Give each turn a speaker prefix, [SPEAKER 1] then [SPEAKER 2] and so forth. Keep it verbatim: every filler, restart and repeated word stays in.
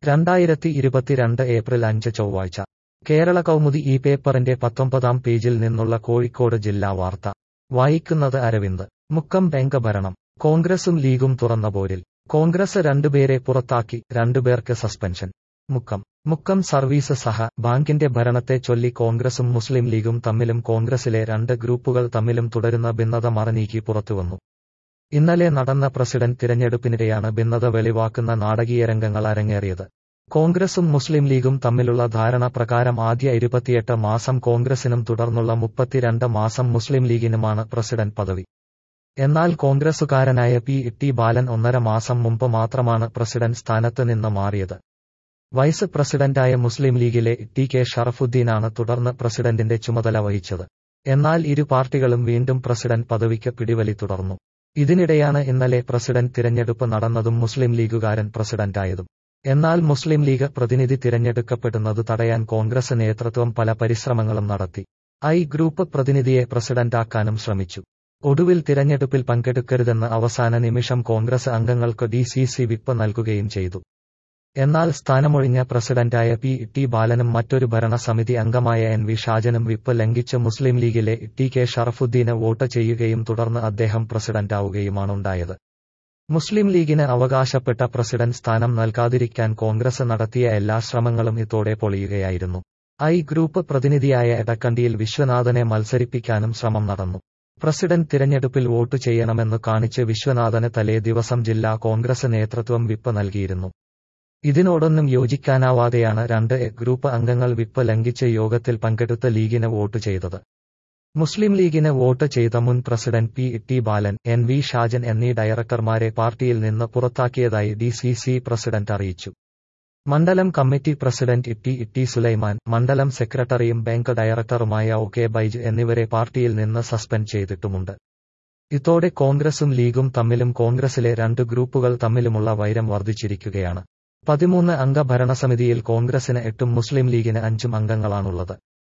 [SPEAKER 1] രണ്ടായിരത്തി ഇരുപത്തിരണ്ട് ഏപ്രിൽ അഞ്ച് ചൊവ്വാഴ്ച കേരള കൗമുദി ഈ പേപ്പറിന്റെ പത്തൊമ്പതാം പേജിൽ നിന്നുള്ള കോഴിക്കോട് ജില്ലാ വാർത്ത വായിക്കുന്നത് അരവിന്ദ്. മുക്കം ബാങ്ക് ഭരണം. കോൺഗ്രസും ലീഗും തുറന്ന പോരിൽ. കോൺഗ്രസ് രണ്ടുപേരെ പുറത്താക്കി, രണ്ടുപേർക്ക് സസ്പെൻഷൻ. മുക്കം മുക്കം സർവീസ് സഹ ബാങ്കിന്റെ ഭരണത്തെ ചൊല്ലി കോൺഗ്രസും മുസ്ലിം ലീഗും തമ്മിലും കോൺഗ്രസിലെ രണ്ട് ഗ്രൂപ്പുകൾ തമ്മിലും തുടരുന്ന ഭിന്നത മറനീക്കി പുറത്തുവന്നു. ഇന്നലെ നടന്ന പ്രസിഡന്റ് തിരഞ്ഞെടുപ്പിനിടെയാണ് ഭിന്നത വെളിവാക്കുന്ന നാടകീയ രംഗങ്ങൾ അരങ്ങേറിയത്. കോൺഗ്രസും മുസ്ലിം ലീഗും തമ്മിലുള്ള ധാരണ പ്രകാരം ആദ്യ ഇരുപത്തിയെട്ട് മാസം കോൺഗ്രസിനും തുടർന്നുള്ള മുപ്പത്തിരണ്ട് മാസം മുസ്ലിം ലീഗിനുമാണ് പ്രസിഡന്റ് പദവി. എന്നാൽ കോൺഗ്രസുകാരനായ പി ടി ബാലൻ ഒന്നര മാസം മുമ്പ് മാത്രമാണ് പ്രസിഡന്റ് സ്ഥാനത്ത് നിന്ന് മാറിയത്. വൈസ് പ്രസിഡന്റായ മുസ്ലിം ലീഗിലെ ടി കെ ഷറഫുദ്ദീനാണ് തുടർന്ന് പ്രസിഡന്റിന്റെ ചുമതല വഹിച്ചത്. എന്നാൽ ഇരു പാർട്ടികളും വീണ്ടും പ്രസിഡന്റ് പദവിക്ക് പിടിവലി തുടർന്നു. ഇതിനിടെയാണ് ഇന്നലെ പ്രസിഡന്റ് തിരഞ്ഞെടുപ്പ് നടന്നതും മുസ്ലിം ലീഗുകാരൻ പ്രസിഡന്റായതും. എന്നാൽ മുസ്ലിം ലീഗ് പ്രതിനിധി തിരഞ്ഞെടുക്കപ്പെടുന്നത് തടയാൻ കോൺഗ്രസ് നേതൃത്വം പല പരിശ്രമങ്ങളും നടത്തി. ഐ ഗ്രൂപ്പ് പ്രതിനിധിയെ പ്രസിഡന്റാക്കാനും ശ്രമിച്ചു. ഒടുവിൽ തിരഞ്ഞെടുപ്പിൽ പങ്കെടുക്കരുതെന്ന് അവസാന നിമിഷം കോൺഗ്രസ് അംഗങ്ങൾക്ക് ഡി സി സി വിപ്പ് നൽകുകയും ചെയ്തു. എന്നാൽ സ്ഥാനമൊഴിഞ്ഞ പ്രസിഡന്റായ പി ടി ബാലനും മറ്റൊരു ഭരണസമിതി അംഗമായ എൻ വി ഷാജനും വിപ്പ് ലംഘിച്ച് മുസ്ലിം ലീഗിലെ ടി കെ ഷറഫുദ്ദീന് വോട്ട് ചെയ്യുകയും തുടർന്ന് അദ്ദേഹം പ്രസിഡന്റാവുകയുമാണുണ്ടായത്. മുസ്ലിം ലീഗിന് അവകാശപ്പെട്ട പ്രസിഡന്റ് സ്ഥാനം നൽകാതിരിക്കാൻ കോൺഗ്രസ് നടത്തിയ എല്ലാ ശ്രമങ്ങളും ഇതോടെ പൊളിയുകയായിരുന്നു. ഐ ഗ്രൂപ്പ് പ്രതിനിധിയായ എടക്കണ്ടിയിൽ വിശ്വനാഥനെ മത്സരിപ്പിക്കാനും ശ്രമം നടന്നു. പ്രസിഡന്റ് തിരഞ്ഞെടുപ്പിൽ വോട്ട് ചെയ്യണമെന്ന് കാണിച്ച് വിശ്വനാഥന് തലേ ദിവസം ജില്ലാ കോൺഗ്രസ് നേതൃത്വം വിപ്പ് നൽകിയിരുന്നു. ഇതിനോടൊന്നും യോജിക്കാനാവാതെയാണ് രണ്ട് എ ഗ്രൂപ്പ് അംഗങ്ങൾ വിപ്പ് ലംഘിച്ച് യോഗത്തിൽ പങ്കെടുത്ത ലീഗിന് വോട്ട് ചെയ്തത്. മുസ്ലിം ലീഗിന് വോട്ട് ചെയ്ത മുൻ president P T Balan, N V Shajan എന്നീ ഡയറക്ടർമാരെ പാർട്ടിയിൽ നിന്ന് പുറത്താക്കിയതായി ഡി സി സി പ്രസിഡന്റ് അറിയിച്ചു. മണ്ഡലം committee president T T Sulaiman, മണ്ഡലം സെക്രട്ടറിയും ബാങ്ക് ഡയറക്ടറുമായ ഒ കെ ബൈജ് എന്നിവരെ പാർട്ടിയിൽ നിന്ന് സസ്പെൻഡ് ചെയ്തിട്ടുമുണ്ട്. ഇതോടെ കോൺഗ്രസും ലീഗും തമ്മിലും കോൺഗ്രസിലെ രണ്ട് ഗ്രൂപ്പുകൾ തമ്മിലുമുള്ള വൈരം വർദ്ധിച്ചിരിക്കുകയാണ്. പതിമൂന്ന് അംഗ ഭരണസമിതിയിൽ കോൺഗ്രസിന് എട്ടും മുസ്ലിം ലീഗിന് അഞ്ചും അംഗങ്ങളാണുള്ളത്.